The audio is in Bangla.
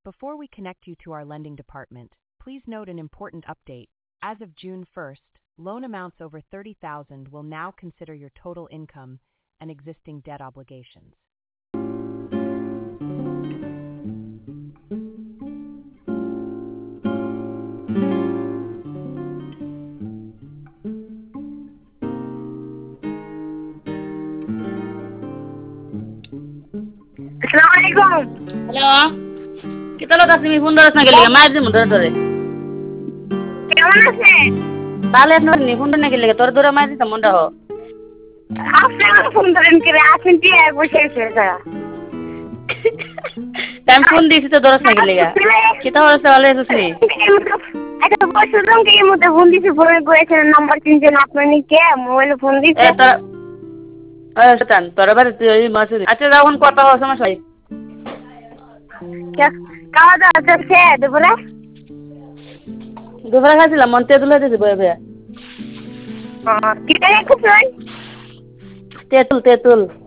Before we connect you to our lending department, please note an important update. As of June 1st, loan amounts over $30,000 will now consider your total income and existing debt obligations. Assalamualaikum. Hello কিতা লোক আছে ফোন ধরছ না গেলে মায়ের দিন ধরে ধরে কেমন আছেন? তাহলে আপনার নি ফোন না গেলে তোর ধরে মায়ের দিন মনটা হো আপনি আমার ফোন ধরেন করে আসেন কি বসে আছে আমি ফোন দিয়েছি তো ধরছ না গেলে কিতা হচ্ছে ভালো আছিস নি আচ্ছা বসুন কি এর মধ্যে ফোন দিছি ফোনে করেছেন নাম্বার চিনছেন আপনি কে মোবাইলে ফোন দিছে তোর বাড়িতে ওই মাছ আচ্ছা যখন কথা হওয়ার সমস্যা খাওয়া দাওয়া চলছে দুপুরে দুপুরে খাইছিলাম মন তেঁতুল হয়েছে বয়ে বয়ে কি টাকা খুঁজছেন? তেঁতুল